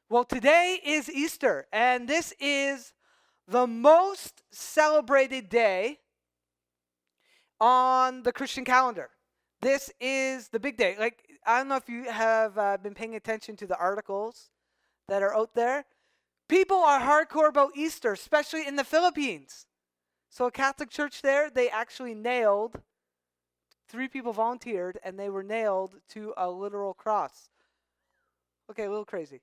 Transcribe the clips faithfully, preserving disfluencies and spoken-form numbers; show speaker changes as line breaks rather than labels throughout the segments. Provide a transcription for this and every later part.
Well, today is Easter, and this is the most celebrated day on the Christian calendar. This is the big day. Like, I don't know if you have uh, been paying attention to the articles that are out there. People are hardcore about Easter, especially in the Philippines. So a Catholic church there, they actually nailed, three people volunteered, and they were nailed to a literal cross. Okay, a little crazy.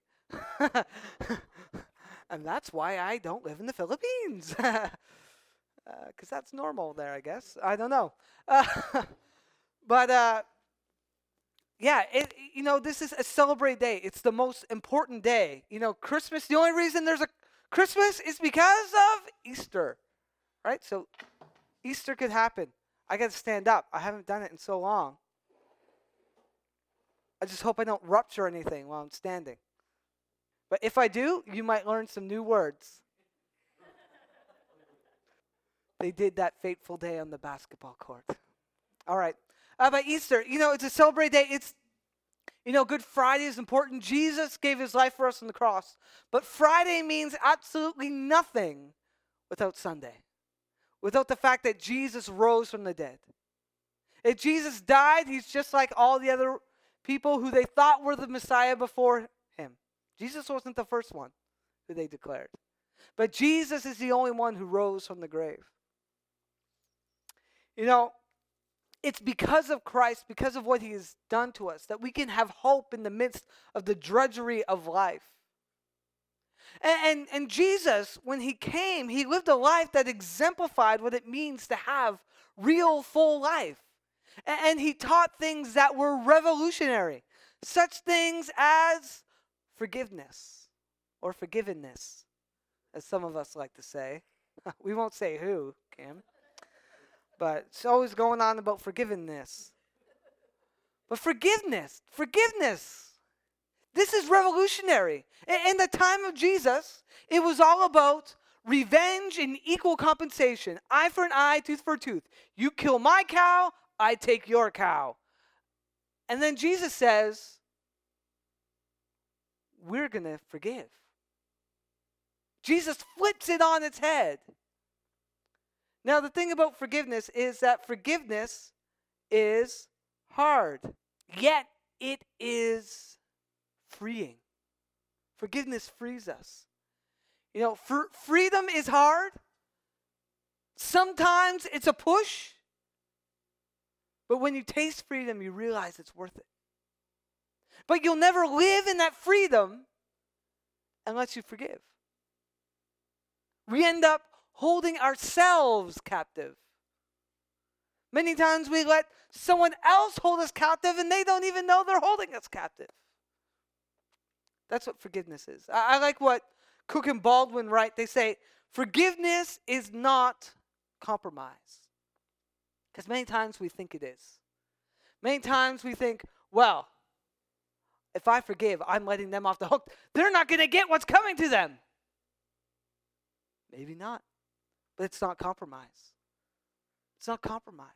And that's why I don't live in the Philippines. Because uh, that's normal there, I guess. I don't know. Uh, but, uh, yeah, it, you know, this is a celebrate day. It's the most important day. You know, Christmas, the only reason there's a Christmas is because of Easter, right? So Easter could happen. I got to stand up. I haven't done it in so long. I just hope I don't rupture anything while I'm standing. But if I do, you might learn some new words. They did that fateful day on the basketball court. All right. Uh, but Easter, you know, it's a celebrate day. It's, you know, Good Friday is important. Jesus gave his life for us on the cross. But Friday means absolutely nothing without Sunday, without the fact that Jesus rose from the dead. If Jesus died, he's just like all the other people who they thought were the Messiah before him. Jesus wasn't the first one who they declared. But Jesus is the only one who rose from the grave. You know, it's because of Christ, because of what he has done to us, that we can have hope in the midst of the drudgery of life. And, and, and Jesus, when he came, he lived a life that exemplified what it means to have real, full life. And, and he taught things that were revolutionary, such things as forgiveness or forgivenness, as some of us like to say. We won't say who, Kim. But it's always going on about forgiveness. But forgiveness, forgiveness, this is revolutionary. In, in the time of Jesus, it was all about revenge and equal compensation. Eye for an eye, tooth for a tooth. You kill my cow, I take your cow. And then Jesus says, we're going to forgive. Jesus flips it on its head. Now, the thing about forgiveness is that forgiveness is hard, yet it is freeing. Forgiveness frees us. You know, for freedom is hard. Sometimes it's a push. But when you taste freedom, you realize it's worth it. But you'll never live in that freedom unless you forgive. We end up holding ourselves captive. Many times we let someone else hold us captive and they don't even know they're holding us captive. That's what forgiveness is. I, I like what Cook and Baldwin write. They say, forgiveness is not compromise. Because many times we think it is. Many times we think, well, if I forgive, I'm letting them off the hook. They're not going to get what's coming to them. Maybe not. But it's not compromise. It's not compromise.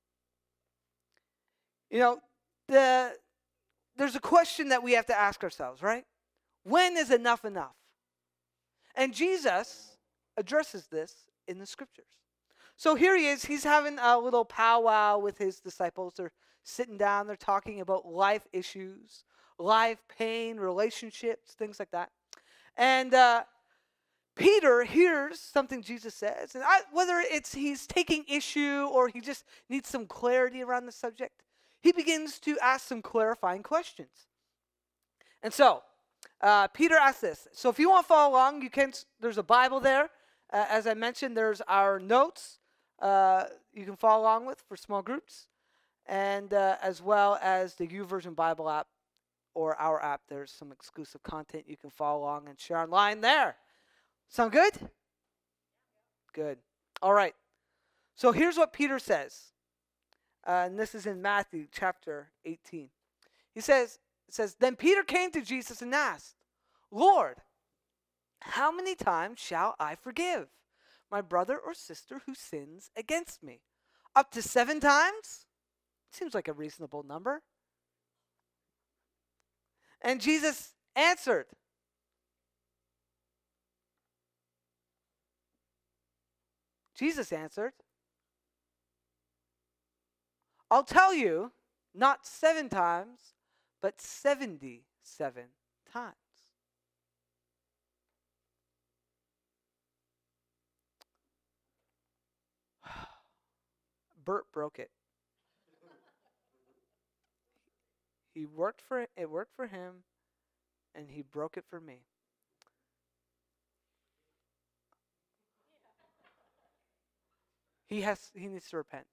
You know, the there's a question that we have to ask ourselves, right? When is enough enough? And Jesus addresses this in the scriptures. So here he is. He's having a little powwow with his disciples. They're sitting down. They're talking about life issues, life pain, relationships, things like that. And uh, Peter hears something Jesus says, and I, whether it's he's taking issue or he just needs some clarity around the subject, he begins to ask some clarifying questions. And so, uh, Peter asks this. So if you want to follow along, you can. There's a Bible there. Uh, as I mentioned, there's our notes uh, you can follow along with for small groups, and uh, as well as the YouVersion Bible app or our app. There's some exclusive content you can follow along and share online there. Sound good? Good. All right. So here's what Peter says. Uh, and this is in Matthew chapter eighteen. He says, it says, Then Peter came to Jesus and asked, Lord, how many times shall I forgive my brother or sister who sins against me? Up to seven times? Seems like a reasonable number. And Jesus answered, Jesus answered, I'll tell you, not seven times, but seventy-seven times. Bert broke it. He worked for it worked for him, and he broke it for me. He has he needs to repent.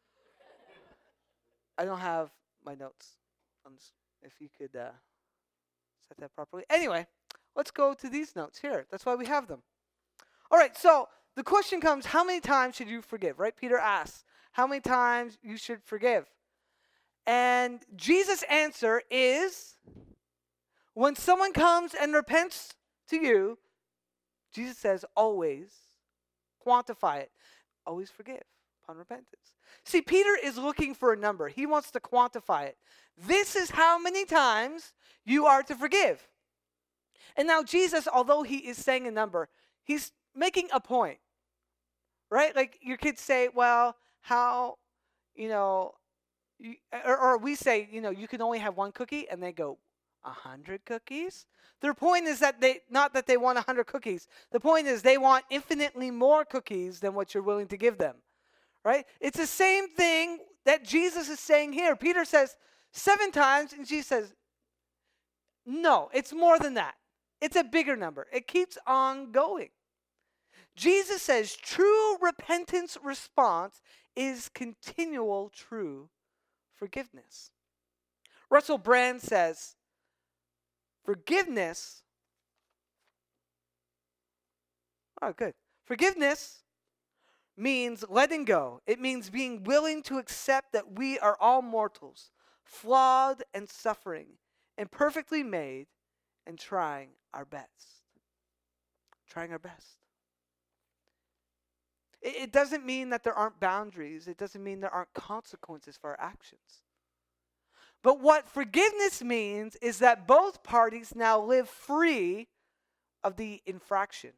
I don't have my notes on this. If you could uh, set that properly. Anyway, let's go to these notes here. That's why we have them. All right, so the question comes, how many times should you forgive, right? Peter asks, how many times you should forgive? And Jesus' answer is, when someone comes and repents to you, Jesus says, always quantify it. Always forgive upon repentance. See, Peter is looking for a number. He wants to quantify it. This is how many times you are to forgive. And now Jesus, although he is saying a number, he's making a point, right? Like your kids say, well, how, you know, you, or, or we say, you know, you can only have one cookie, and they go, a hundred cookies? Their point is that they, not that they want a hundred cookies. The point is they want infinitely more cookies than what you're willing to give them, right? It's the same thing that Jesus is saying here. Peter says seven times, and Jesus says, no, it's more than that. It's a bigger number. It keeps on going. Jesus says true repentance response is continual true forgiveness. Russell Brand says, forgiveness, oh, good. Forgiveness means letting go. It means being willing to accept that we are all mortals, flawed and suffering, imperfectly made, and trying our best. Trying our best. It, it doesn't mean that there aren't boundaries. It doesn't mean there aren't consequences for our actions. But what forgiveness means is that both parties now live free of the infraction.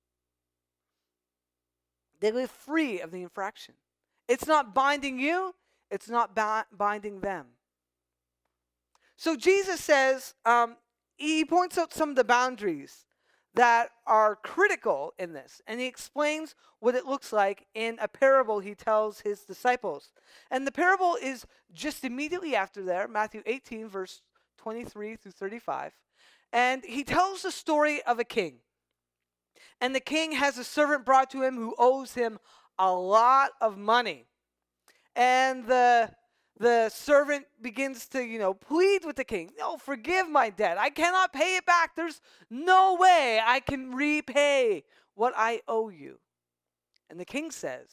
They live free of the infraction. It's not binding you. It's not ba- binding them. So Jesus says, um, he points out some of the boundaries that are critical in this. And he explains what it looks like in a parable he tells his disciples. And the parable is just immediately after there, Matthew eighteen, verse twenty-three through thirty-five. And he tells the story of a king. And the king has a servant brought to him who owes him a lot of money. And the the servant begins to, you know, plead with the king. No, forgive my debt. I cannot pay it back. There's no way I can repay what I owe you. And the king says,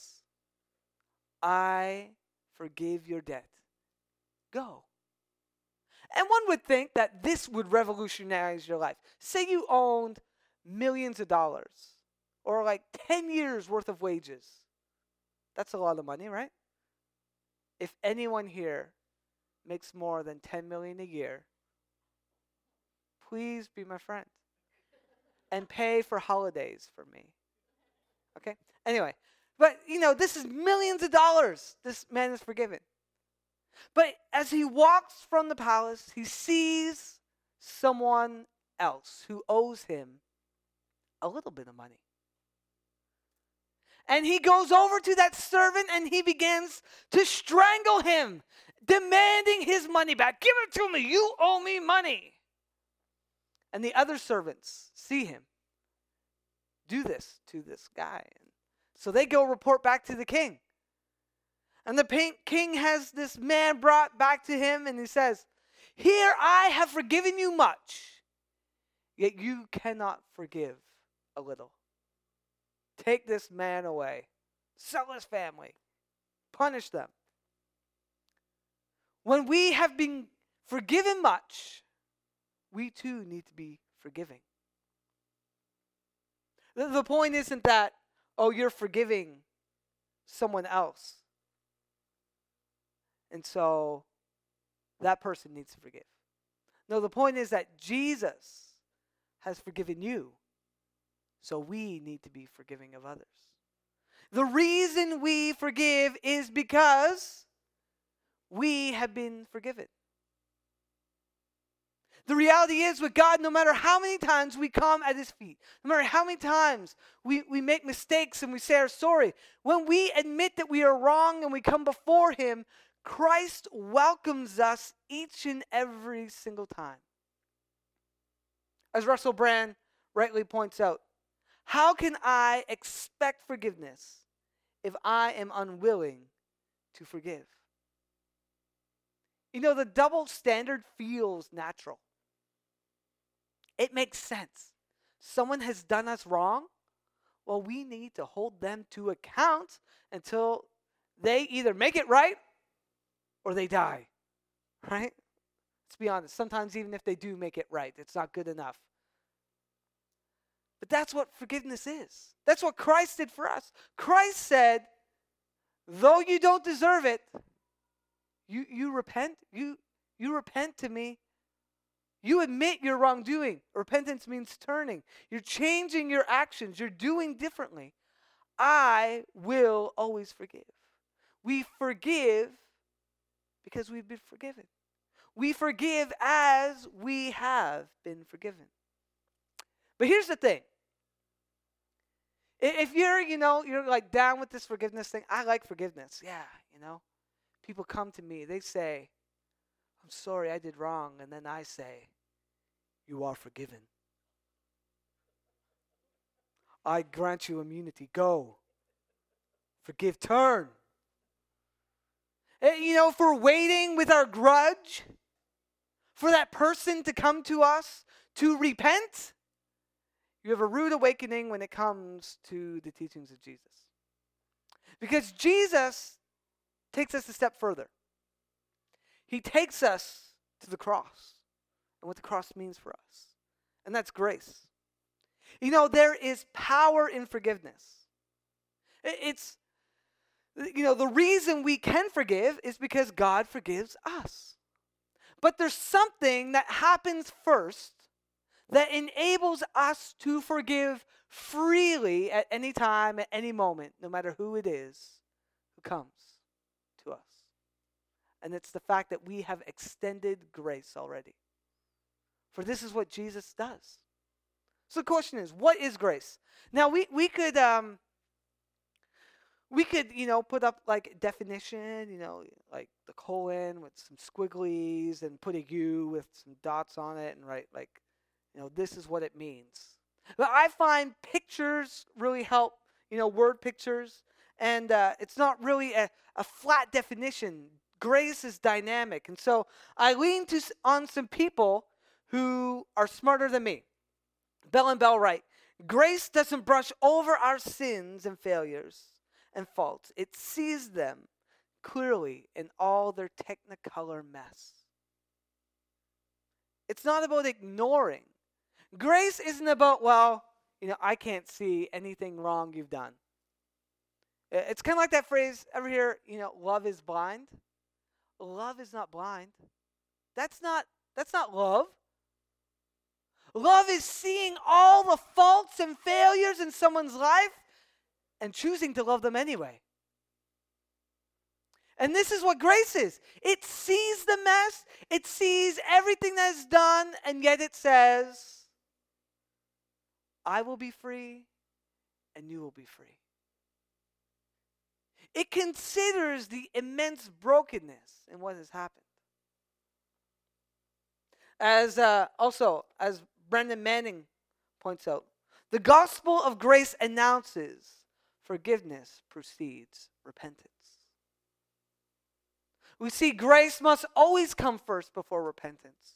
I forgive your debt. Go. And one would think that this would revolutionize your life. Say you owned millions of dollars or like ten years worth of wages. That's a lot of money, right? If anyone here makes more than ten million dollars a year, please be my friend and pay for holidays for me. Okay? Anyway, but you know, this is millions of dollars this man is forgiven. But as he walks from the palace, he sees someone else who owes him a little bit of money. And he goes over to that servant and he begins to strangle him, demanding his money back. Give it to me. You owe me money. And the other servants see him do this to this guy. So they go report back to the king. And the king has this man brought back to him and he says, here I have forgiven you much, yet you cannot forgive a little. Take this man away. Sell his family. Punish them. When we have been forgiven much, we too need to be forgiving. The, the point isn't that, oh, you're forgiving someone else, and so that person needs to forgive. No, the point is that Jesus has forgiven you. So we need to be forgiving of others. The reason we forgive is because we have been forgiven. The reality is with God, no matter how many times we come at his feet, no matter how many times we, we make mistakes and we say our sorry, when we admit that we are wrong and we come before him, Christ welcomes us each and every single time. As Russell Brand rightly points out, how can I expect forgiveness if I am unwilling to forgive? You know, the double standard feels natural. It makes sense. Someone has done us wrong. Well, we need to hold them to account until they either make it right or they die. Right? Let's be honest. Sometimes even if they do make it right, it's not good enough. But that's what forgiveness is. That's what Christ did for us. Christ said, though you don't deserve it, you, you repent. You, you repent to me. You admit your wrongdoing. Repentance means turning. You're changing your actions. You're doing differently. I will always forgive. We forgive because we've been forgiven. We forgive as we have been forgiven. But here's the thing. If you're, you know, you're like down with this forgiveness thing, I like forgiveness. Yeah, you know. People come to me, they say, I'm sorry, I did wrong. And then I say, you are forgiven. I grant you immunity. Go. Forgive, turn. You know, if we're waiting with our grudge for that person to come to us to repent, you have a rude awakening when it comes to the teachings of Jesus. Because Jesus takes us a step further. He takes us to the cross and what the cross means for us. And that's grace. You know, there is power in forgiveness. It's, you know, the reason we can forgive is because God forgives us. But there's something that happens first that enables us to forgive freely at any time, at any moment, no matter who it is who comes to us. And it's the fact that we have extended grace already. For this is what Jesus does. So the question is, what is grace? Now we, we could um we could, you know, put up like definition, you know, like the colon with some squigglies and put a U with some dots on it and write like, you know, this is what it means. But I find pictures really help, you know, word pictures. And uh, it's not really a, a flat definition. Grace is dynamic. And so I lean to, on some people who are smarter than me. Bell and Bell write, grace doesn't brush over our sins and failures and faults. It sees them clearly in all their technicolor mess. It's not about ignoring. Grace isn't about, well, you know, I can't see anything wrong you've done. It's kind of like that phrase, ever hear, you know, love is blind? Love is not blind. That's not, that's not love. Love is seeing all the faults and failures in someone's life and choosing to love them anyway. And this is what grace is. It sees the mess. It sees everything that is done, and yet it says, I will be free, and you will be free. It considers the immense brokenness in what has happened. As uh, also, as Brendan Manning points out, the gospel of grace announces forgiveness precedes repentance. We see grace must always come first before repentance.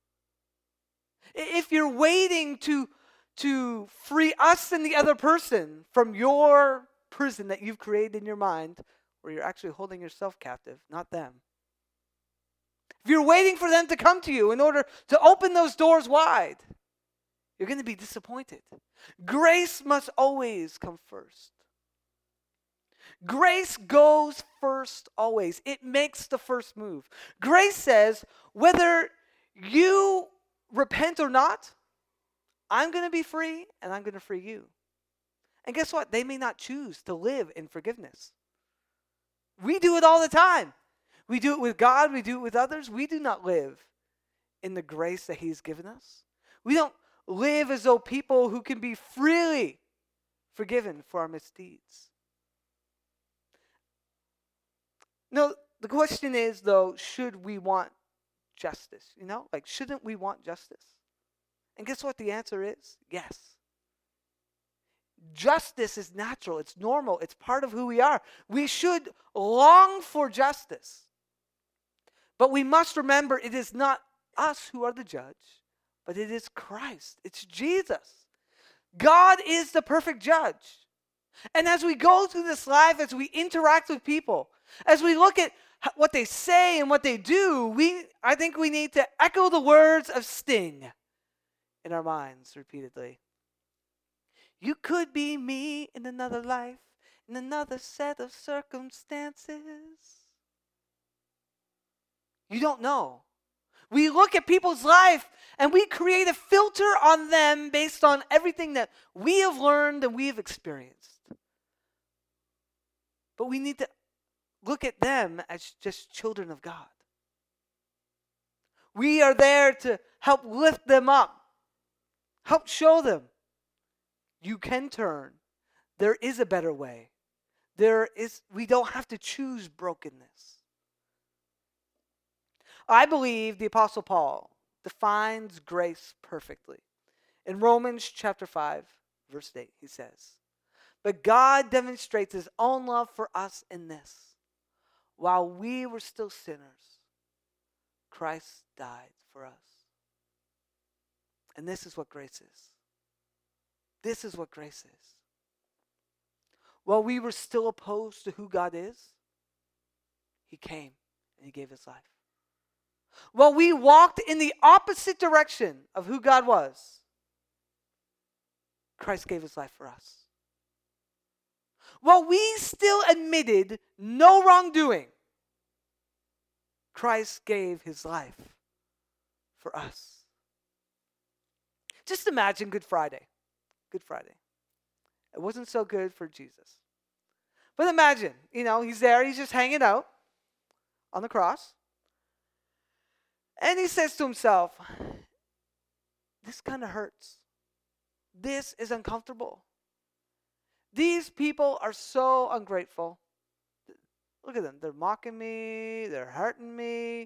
If you're waiting to, to free us and the other person from your prison that you've created in your mind, where you're actually holding yourself captive, not them. If you're waiting for them to come to you in order to open those doors wide, you're going to be disappointed. Grace must always come first. Grace goes first always. It makes the first move. Grace says, whether you repent or not, I'm going to be free and I'm going to free you. And guess what? They may not choose to live in forgiveness. We do it all the time. We do it with God. We do it with others. We do not live in the grace that he's given us. We don't live as though people who can be freely forgiven for our misdeeds. No, the question is, though, should we want justice? You know, like, shouldn't we want justice? And guess what the answer is? Yes. Justice is natural. It's normal. It's part of who we are. We should long for justice. But we must remember it is not us who are the judge, but it is Christ. It's Jesus. God is the perfect judge. And as we go through this life, as we interact with people, as we look at what they say and what they do, we I think we need to echo the words of Sting in our minds repeatedly. You could be me in another life, in another set of circumstances. You don't know. We look at people's life and we create a filter on them based on everything that we have learned and we have experienced. But we need to look at them as just children of God. We are there to help lift them up, help show them you can turn. There is a better way. There is, we don't have to choose brokenness. I believe the Apostle Paul defines grace perfectly. In Romans chapter five, verse eight, he says, "But God demonstrates his own love for us in this. While we were still sinners, Christ died for us." And this is what grace is. This is what grace is. While we were still opposed to who God is, he came and he gave his life. While we walked in the opposite direction of who God was, Christ gave his life for us. While we still admitted no wrongdoing, Christ gave his life for us. Just imagine Good Friday. Good Friday. It wasn't so good for Jesus. But imagine, you know, he's there, he's just hanging out on the cross. And he says to himself, this kind of hurts. This is uncomfortable. These people are so ungrateful. Look at them. They're mocking me. They're hurting me.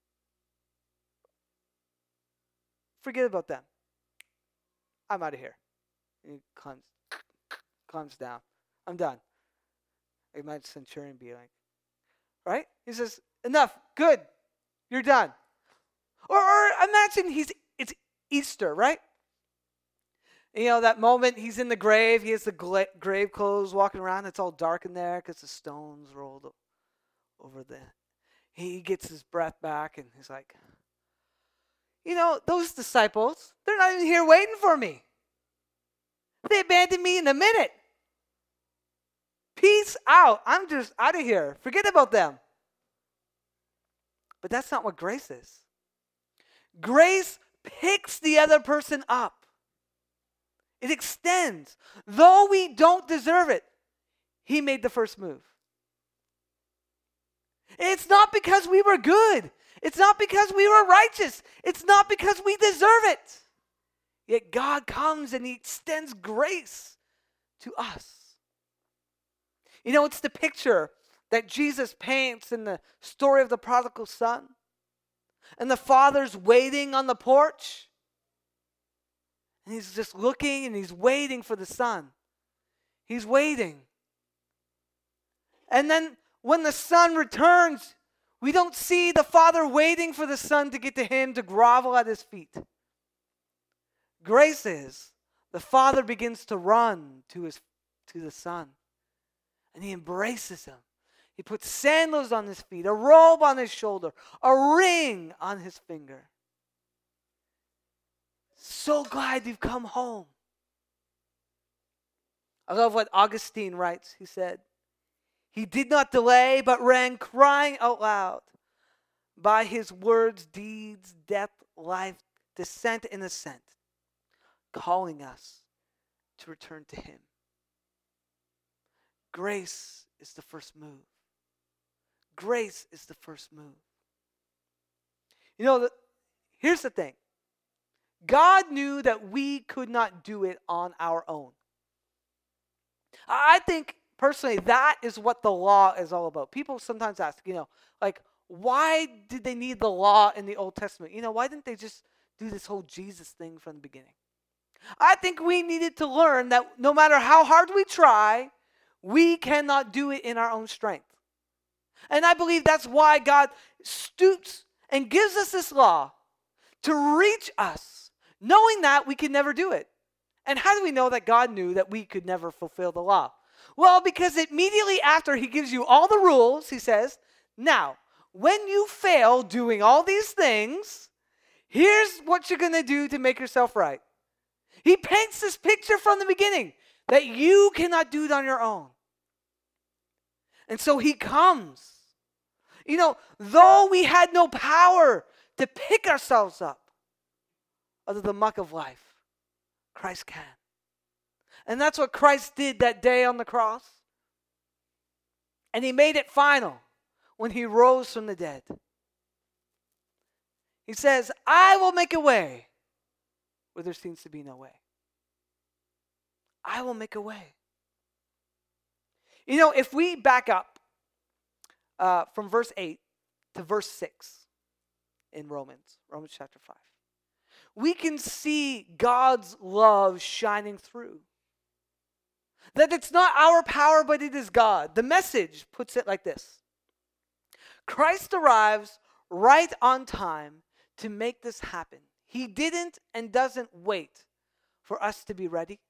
Forget about them. I'm out of here. And he climbs, climbs down. I'm done. Like my centurion be like, right? He says, enough. Good. You're done. Or, or imagine he's it's Easter, right? You know, that moment he's in the grave. He has the gla- grave clothes walking around. It's all dark in there because the stones rolled over the... He gets his breath back and he's like, you know, those disciples, they're not even here waiting for me. They abandoned me in a minute. Peace out. I'm just out of here. Forget about them. But that's not what grace is. Grace picks the other person up. It extends. Though we don't deserve it, he made the first move. It's not because we were good. It's not because we were righteous. It's not because we deserve it. Yet God comes and he extends grace to us. You know, it's the picture that Jesus paints in the story of the prodigal son. And the father's waiting on the porch. And he's just looking and he's waiting for the son. He's waiting. And then when the son returns, we don't see the father waiting for the son to get to him to grovel at his feet. Grace is the father begins to run to his to the son. And he embraces him. He puts sandals on his feet, a robe on his shoulder, a ring on his finger. So glad you've come home. I love what Augustine writes. He said, he did not delay, but ran crying out loud. By his words, deeds, death, life, descent and ascent, calling us to return to him. grace is the first move. Grace is the first move. You know, the, here's the thing. God knew that we could not do it on our own. I think, personally, that is what the law is all about. People sometimes ask, you know, like, why did they need the law in the Old Testament? You know, why didn't they just do this whole Jesus thing from the beginning? I think we needed to learn that no matter how hard we try, we cannot do it in our own strength. And I believe that's why God stoops and gives us this law to reach us, knowing that we can never do it. And how do we know that God knew that we could never fulfill the law? Well, because immediately after he gives you all the rules, he says, now, when you fail doing all these things, here's what you're going to do to make yourself right. He paints this picture from the beginning that you cannot do it on your own. And so he comes. You know, though we had no power to pick ourselves up out of the muck of life, Christ can. And that's what Christ did that day on the cross. And he made it final when he rose from the dead. He says, I will make a way where there seems to be no way. I will make a way. You know, if we back up uh, from verse eight to verse six in Romans, Romans chapter five, we can see God's love shining through. That it's not our power, but it is God. The Message puts it like this. Christ arrives right on time to make this happen. He didn't and doesn't wait for us to be ready.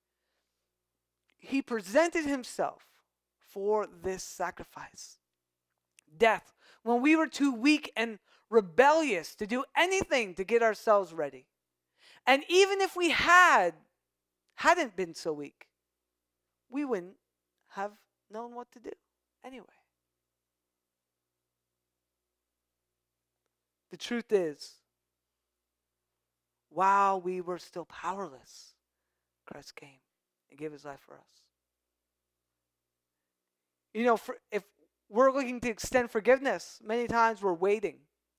He presented himself for this sacrifice. Death, when we were too weak and rebellious to do anything to get ourselves ready. And even if we had, hadn't been so weak, we wouldn't have known what to do anyway. The truth is, while we were still powerless, Christ came and gave his life for us. You know, for, if we're looking to extend forgiveness, many times we're waiting.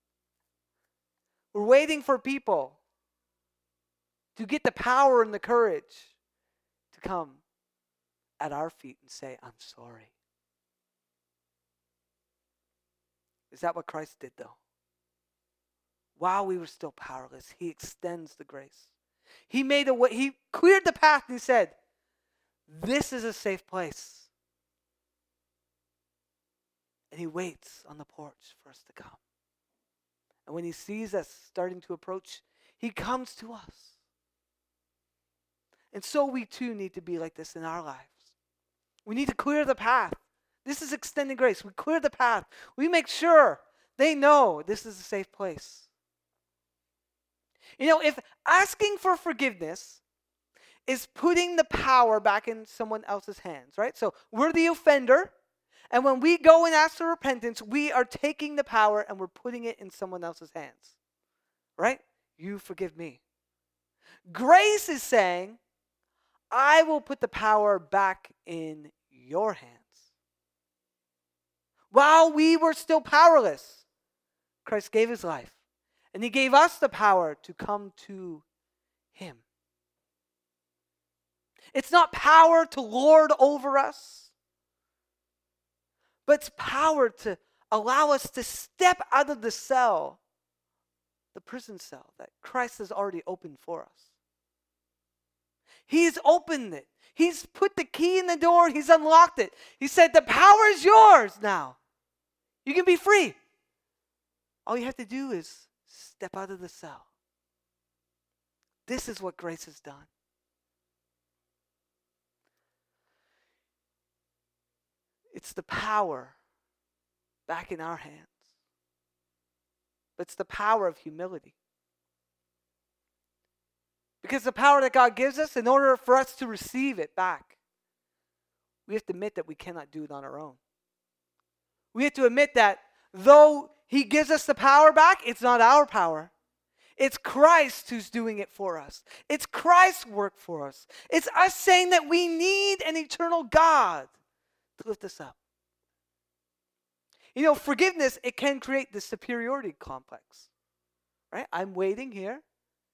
We're waiting for people to get the power and the courage to come at our feet and say, I'm sorry. Is that what Christ did, though? While we were still powerless, he extends the grace. He made a way, he cleared the path and he said, this is a safe place. And he waits on the porch for us to come. And when he sees us starting to approach, he comes to us. And so we too need to be like this in our lives. We need to clear the path. This is extended grace. We clear the path. We make sure they know this is a safe place. You know, if asking for forgiveness is putting the power back in someone else's hands, right? So we're the offender, and when we go and ask for repentance, we are taking the power and we're putting it in someone else's hands, right? You forgive me. Grace is saying, I will put the power back in your hands. While we were still powerless, Christ gave his life. And he gave us the power to come to him. It's not power to lord over us, but it's power to allow us to step out of the cell, the prison cell that Christ has already opened for us. He's opened it. He's put the key in the door. He's unlocked it. He said, the power is yours now. You can be free. All you have to do is step out of the cell. This is what grace has done. It's the power back in our hands. But it's the power of humility. Because the power that God gives us, in order for us to receive it back, we have to admit that we cannot do it on our own. We have to admit that though he gives us the power back, it's not our power. It's Christ who's doing it for us. It's Christ's work for us. It's us saying that we need an eternal God to lift us up. You know, forgiveness, it can create the superiority complex. Right? I'm waiting here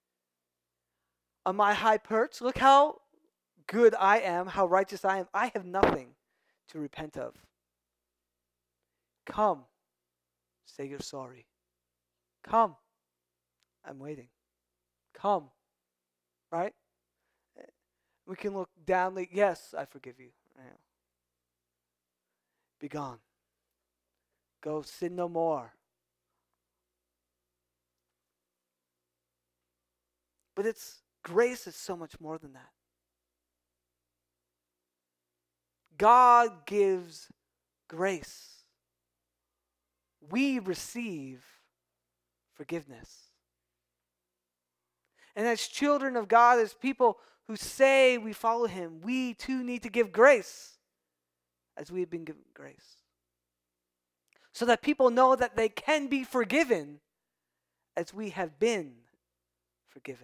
on my high perch. Look how good I am, how righteous I am. I have nothing to repent of. Come, say you're sorry. Come, I'm waiting. Come, right? We can look down, like, yes, I forgive you. Be gone. Go sin no more. But it's grace is so much more than that. God gives grace. We receive forgiveness. And as children of God, as people who say we follow him, we too need to give grace as we have been given grace. So that people know that they can be forgiven as we have been forgiven.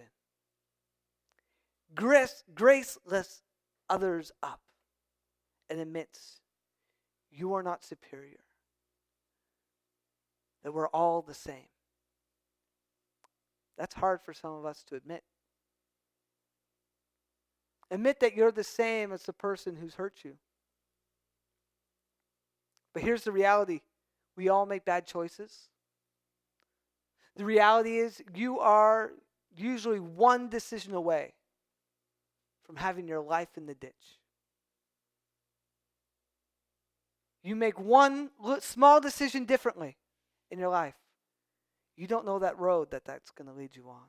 Grace, grace lifts others up and admits you are not superior. That we're all the same. That's hard for some of us to admit. Admit that you're the same as the person who's hurt you. But here's the reality. We all make bad choices. The reality is you are usually one decision away from having your life in the ditch. You make one small decision differently in your life. You don't know that road that that's going to lead you on.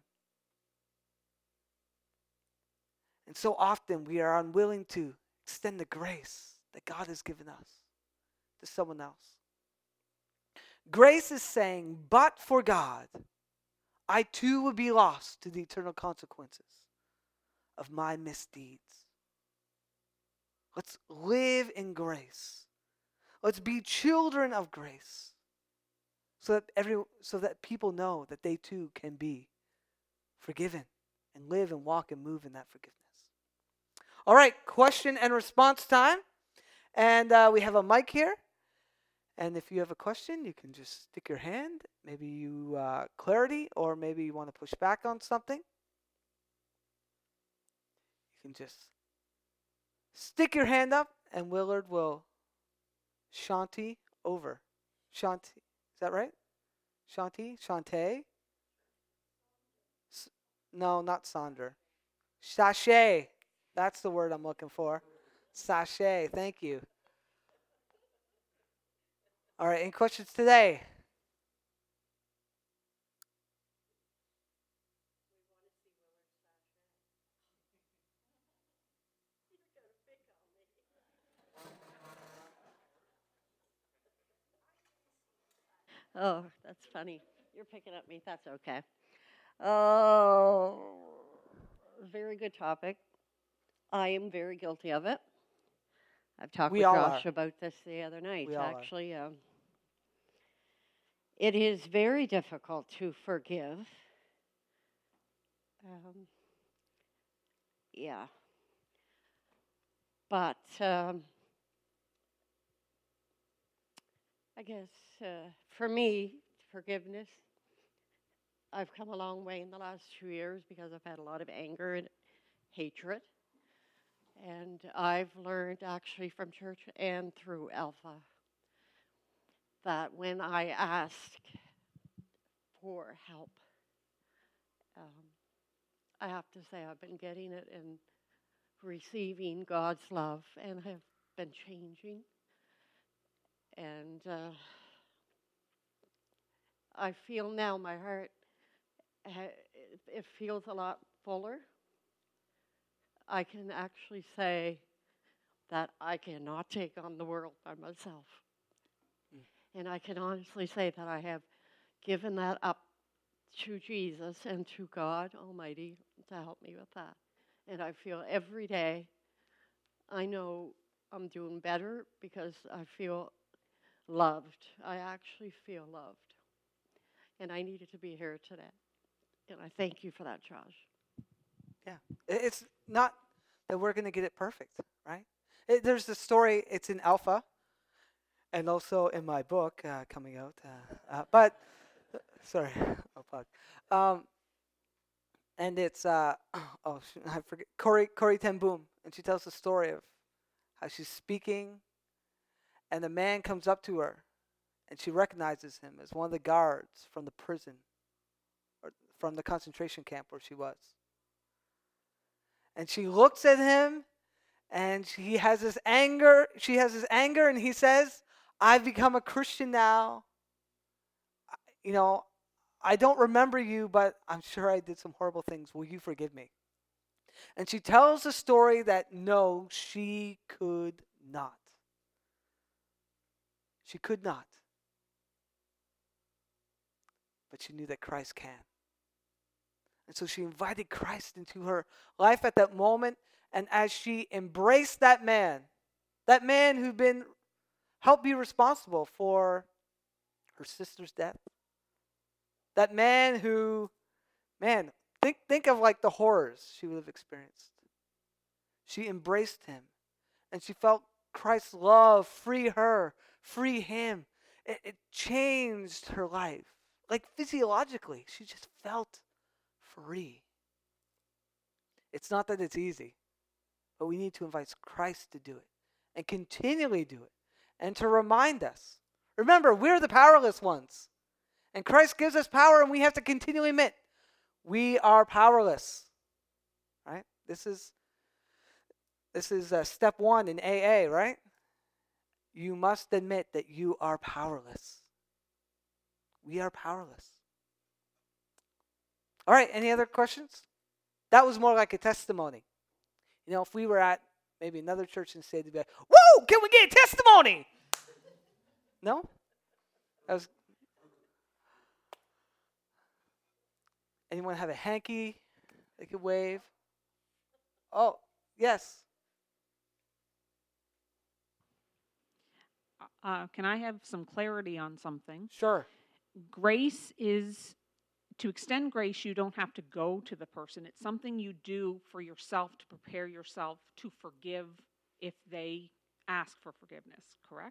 And so often we are unwilling to extend the grace that God has given us to someone else. Grace is saying, but for God, I too would be lost to the eternal consequences of my misdeeds. Let's live in grace. Let's be children of grace. So that every so that people know that they too can be forgiven and live and walk and move in that forgiveness. All right, question and response time. And uh, we have a mic here. And if you have a question, you can just stick your hand. Maybe you uh, clarity, or maybe you want to push back on something. You can just stick your hand up, and Willard will Shanti over. Shanti, is that right? Shanti, Shantae. S- no, not Sandra. Sachet. That's the word I'm looking for. Sachet. Thank you. All right, any questions today?
Oh, that's funny. You're picking at me. That's okay. Oh, very good topic. I am very guilty of it. I've talked
We
with
all
Josh
are.
about this the other night.
We all are.
Actually, um, it is very difficult to forgive. Um, yeah. But um, I guess uh, for me, forgiveness, I've come a long way in the last two years because I've had a lot of anger and hatred. And I've learned actually from church and through Alpha that when I ask for help, um, I have to say I've been getting it and receiving God's love and have been changing. And uh, I feel now my heart, it feels a lot fuller. I can actually say that I cannot take on the world by myself. Mm. And I can honestly say that I have given that up to Jesus and to God Almighty to help me with that. And I feel every day, I know I'm doing better because I feel loved. I actually feel loved. And I needed to be here today. And I thank you for that, Josh.
Yeah. It's not that we're going to get it perfect, right? It, there's this story, it's in Alpha, and also in my book uh, coming out. Uh, uh, but, sorry, I'll plug. Um, and it's, uh, oh, sh- I forget, Corey, Corey Ten Boom. And she tells the story of how she's speaking, and a man comes up to her, and she recognizes him as one of the guards from the prison, or from the concentration camp where she was. And she looks at him, and he has this anger. She has this anger, and he says, I've become a Christian now. You know, I don't remember you, but I'm sure I did some horrible things. Will you forgive me? And she tells the story that no, she could not. She could not. But she knew that Christ can. And so she invited Christ into her life at that moment. And as she embraced that man, that man who'd been helped be responsible for her sister's death, that man who, man, think think of like the horrors she would have experienced. She embraced him, and she felt Christ's love free her, free him. It, it changed her life, like physiologically. She just felt free. It's not that it's easy, but we need to invite Christ to do it and continually do it and to remind us. Remember, we're the powerless ones. And Christ gives us power, and we have to continually admit we are powerless. Right? This is this is uh, step one in A A, right? You must admit that you are powerless. We are powerless. All right, any other questions? That was more like a testimony. You know, if we were at maybe another church and said, like, "Whoa, can we get a testimony?" No? That was. Anyone have a hanky they could wave? Oh, yes.
Uh, can I have some clarity on something?
Sure.
Grace is, to extend grace, you don't have to go to the person. It's something you do for yourself to prepare yourself to forgive if they ask for forgiveness, correct?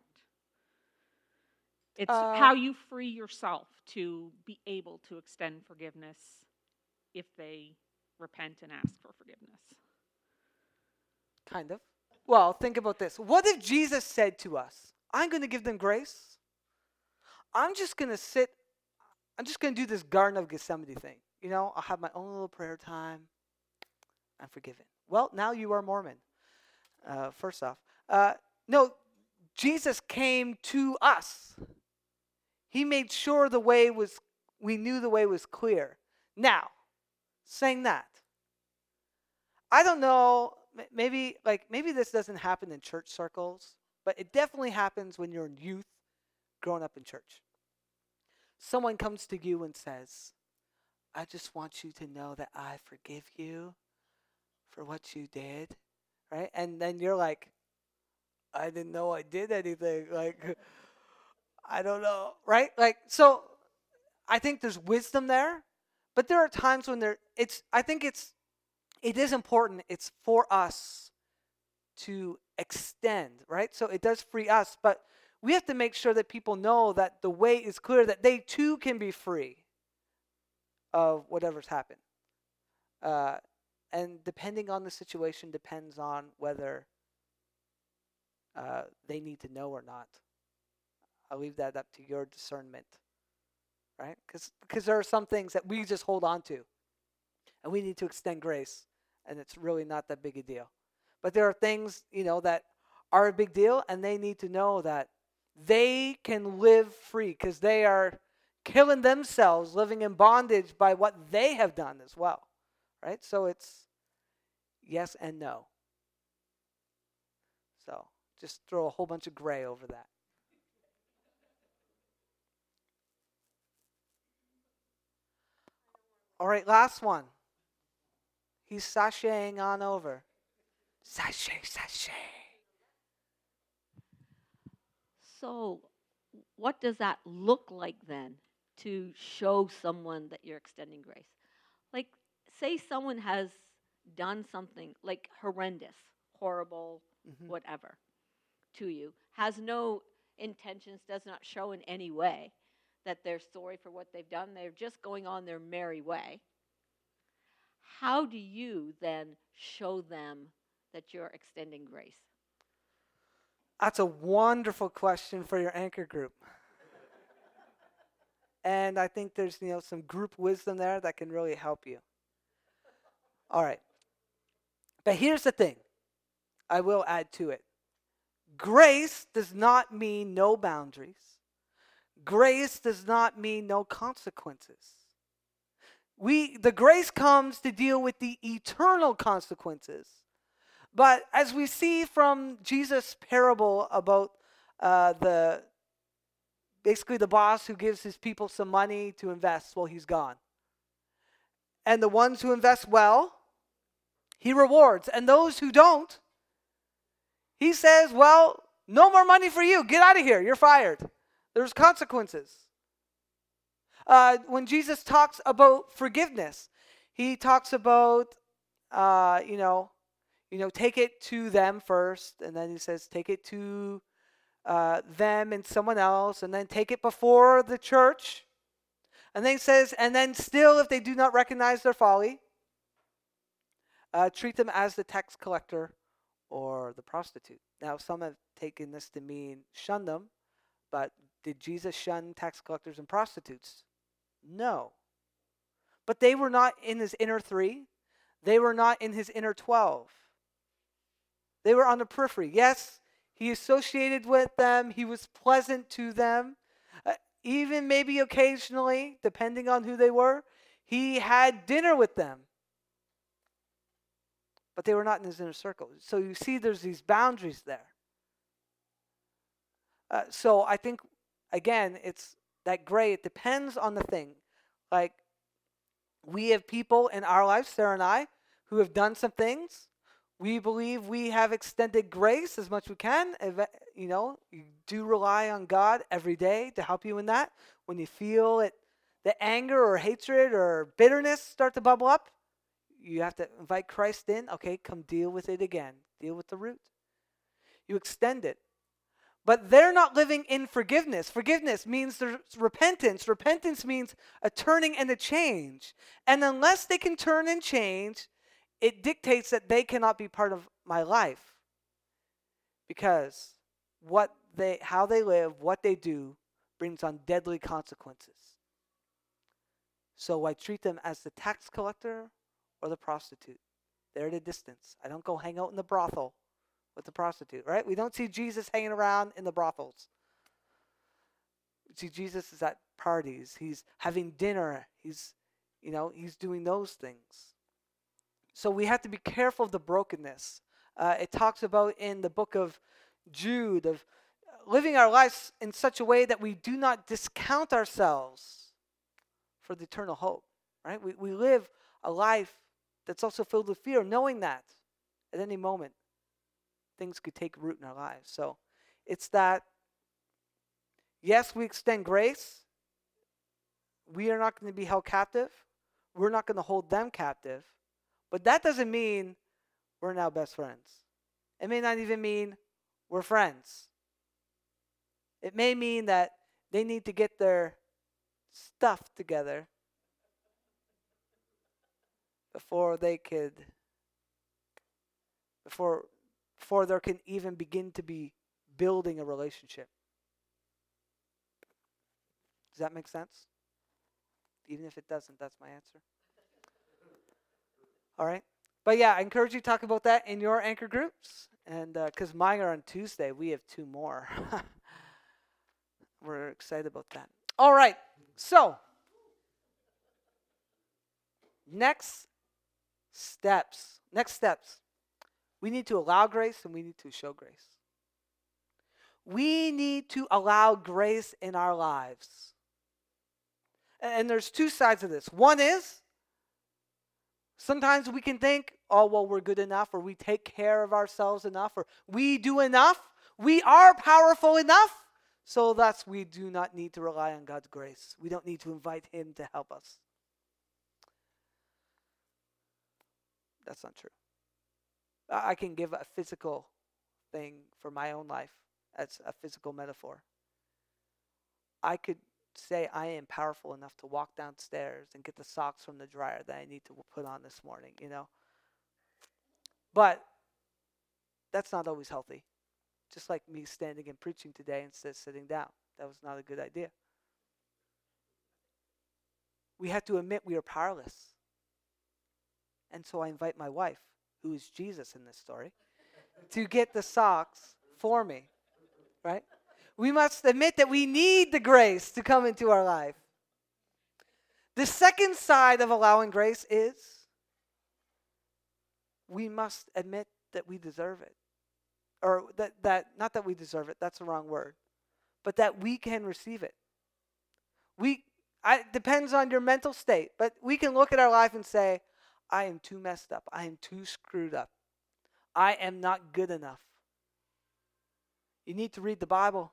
It's
Uh,
how you free yourself to be able to extend forgiveness if they repent and ask for forgiveness.
Kind of. Well, think about this. What if Jesus said to us, I'm going to give them grace. I'm just going to sit, I'm just going to do this Garden of Gethsemane thing. You know, I'll have my own little prayer time. I'm forgiven. Well, now you are Mormon, uh, first off. Uh, no, Jesus came to us. He made sure the way was, we knew the way was clear. Now, saying that, I don't know, maybe like maybe this doesn't happen in church circles, but it definitely happens when you're in youth, growing up in church. Someone comes to you and says, I just want you to know that I forgive you for what you did, right? And then you're like, I didn't know I did anything. Like, I don't know, right? Like, so I think there's wisdom there, but there are times when there, it's, I think it's, it is important. It's for us to extend, right? So it does free us, but we have to make sure that people know that the way is clear, that they too can be free of whatever's happened. Uh, and depending on the situation depends on whether uh, they need to know or not. I'll leave that up to your discernment, right? Because because there are some things that we just hold on to, and we need to extend grace, and it's really not that big a deal. But there are things, you know, that are a big deal, and they need to know that they can live free because they are killing themselves, living in bondage by what they have done as well, right? So it's yes and no. So just throw a whole bunch of gray over that. All right, last one. He's sashaying on over. Sashay, sashay.
So, what does that look like then to show someone that you're extending grace? Like, say someone has done something like horrendous, horrible,
Mhm.
whatever, to you, has no intentions, does not show in any way that they're sorry for what they've done. They're just going on their merry way. How do you then show them that you're extending grace?
That's a wonderful question for your anchor group. And I think there's, you know, some group wisdom there that can really help you. All right. But here's the thing. I will add to it. Grace does not mean no boundaries. Grace does not mean no consequences. We, the grace comes to deal with the eternal consequences. But as we see from Jesus' parable about uh, the, basically the boss who gives his people some money to invest while he's gone. And the ones who invest well, he rewards. And those who don't, he says, well, no more money for you. Get out of here. You're fired. There's consequences. Uh, when Jesus talks about forgiveness, he talks about, uh, you know, you know, take it to them first, and then he says, take it to uh, them and someone else, and then take it before the church. And then he says, and then still, if they do not recognize their folly, uh, treat them as the tax collector or the prostitute. Now, some have taken this to mean shun them, but did Jesus shun tax collectors and prostitutes? No. But they were not in his inner three. They were not in his inner twelve. They were on the periphery. Yes, he associated with them. He was pleasant to them. Uh, even maybe occasionally, depending on who they were, he had dinner with them. But they were not in his inner circle. So you see there's these boundaries there. Uh, so I think, again, it's that gray. It depends on the thing. Like, we have people in our lives, Sarah and I, who have done some things. We believe we have extended grace as much as we can. You know, you do rely on God every day to help you in that. When you feel it, the anger or hatred or bitterness start to bubble up, you have to invite Christ in. Okay, come deal with it again. Deal with the root. You extend it. But they're not living in forgiveness. Forgiveness means there's repentance. Repentance means a turning and a change. And unless they can turn and change, it dictates that they cannot be part of my life. Because what they, how they live, what they do, brings on deadly consequences. So I treat them as the tax collector or the prostitute. They're at a distance. I don't go hang out in the brothel with the prostitute, right? We don't see Jesus hanging around in the brothels. We see Jesus is at parties. He's having dinner. He's, you know, he's doing those things. So we have to be careful of the brokenness. Uh, it talks about in the book of Jude of living our lives in such a way that we do not discount ourselves for the eternal hope, right? We, we live a life that's also filled with fear, knowing that at any moment things could take root in our lives. So it's that, yes, we extend grace. We are not going to be held captive. We're not going to hold them captive. But that doesn't mean we're now best friends. It may not even mean we're friends. It may mean that they need to get their stuff together before they could, before, before there can even begin to be building a relationship. Does that make sense? Even if it doesn't, that's my answer. All right. But yeah, I encourage you to talk about that in your anchor groups. And because uh, mine are on Tuesday, we have two more. We're excited about that. All right. So, next steps. Next steps. We need to allow grace and we need to show grace. We need to allow grace in our lives. And there's two sides of this. One is, sometimes we can think, oh, well, we're good enough, or we take care of ourselves enough, or we do enough. We are powerful enough, so thus we do not need to rely on God's grace. We don't need to invite him to help us. That's not true. I I can give a physical thing for my own life as a physical metaphor. I could say I am powerful enough to walk downstairs and get the socks from the dryer that I need to put on this morning, you know. But that's not always healthy. Just like me standing and preaching today instead of sitting down. That was not a good idea. We have to admit we are powerless. And so I invite my wife, who is Jesus in this story, to get the socks for me, right? We must admit that we need the grace to come into our life. The second side of allowing grace is we must admit that we deserve it. Or that, that not that we deserve it, that's the wrong word, but that we can receive it. We, I, it depends on your mental state, but we can look at our life and say, I am too messed up. I am too screwed up. I am not good enough. You need to read the Bible.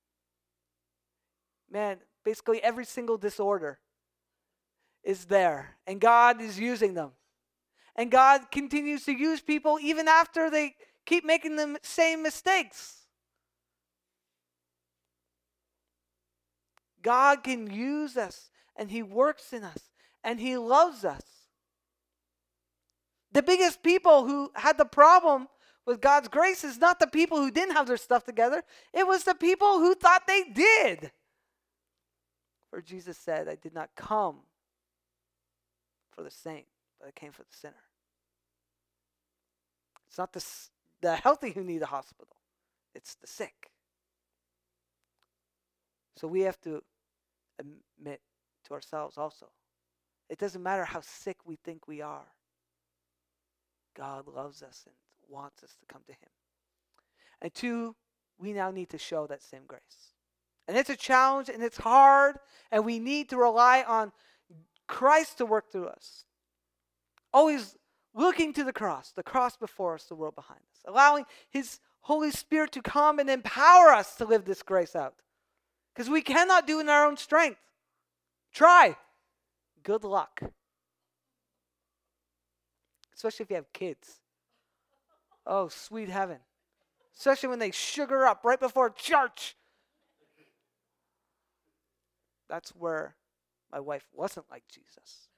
Man, basically every single disorder is there, and God is using them. And God continues to use people even after they keep making the same mistakes. God can use us, and He works in us, and He loves us. The biggest people who had the problem with God's grace is not the people who didn't have their stuff together. It was the people who thought they did. For Jesus said, I did not come for the saint, but I came for the sinner. It's not the, the healthy who need a hospital. It's the sick. So we have to admit to ourselves also. It doesn't matter how sick we think we are. God loves us and wants us to come to Him. And two, we now need to show that same grace. And it's a challenge and it's hard, and we need to rely on Christ to work through us. Always looking to the cross, the cross before us, the world behind us. Allowing His Holy Spirit to come and empower us to live this grace out. Because we cannot do it in our own strength. Try. Good luck. Especially if you have kids. Oh, sweet heaven. Especially when they sugar up right before church. That's where my wife wasn't like Jesus.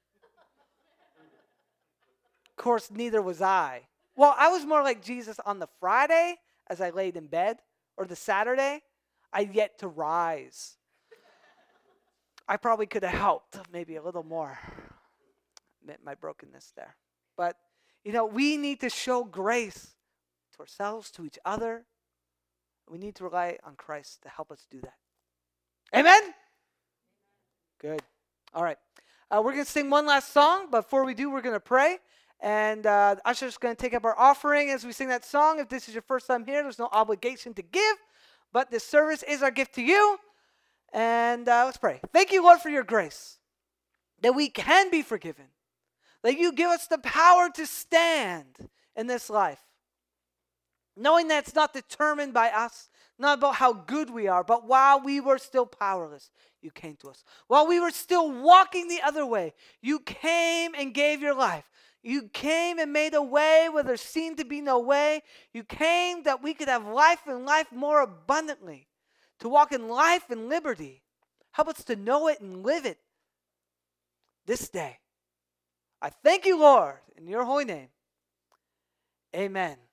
Of course, neither was I. Well, I was more like Jesus on the Friday as I laid in bed, or the Saturday. I'd yet to rise. I probably could have helped maybe a little more. Admit my brokenness there. But, you know, we need to show grace to ourselves, to each other. We need to rely on Christ to help us do that. Amen? Good. All right. Uh, we're going to sing one last song. Before we do, we're going to pray. And uh, Usher's going to take up our offering as we sing that song. If this is your first time here, there's no obligation to give. But this service is our gift to you. And uh, let's pray. Thank you, Lord, for your grace. That we can be forgiven. That you give us the power to stand in this life. Knowing that it's not determined by us. Not about how good we are. But while we were still powerless, you came to us. While we were still walking the other way, you came and gave your life. You came and made a way where there seemed to be no way. You came that we could have life and life more abundantly. To walk in life and liberty. Help us to know it and live it this day. I thank you, Lord, in your holy name. Amen.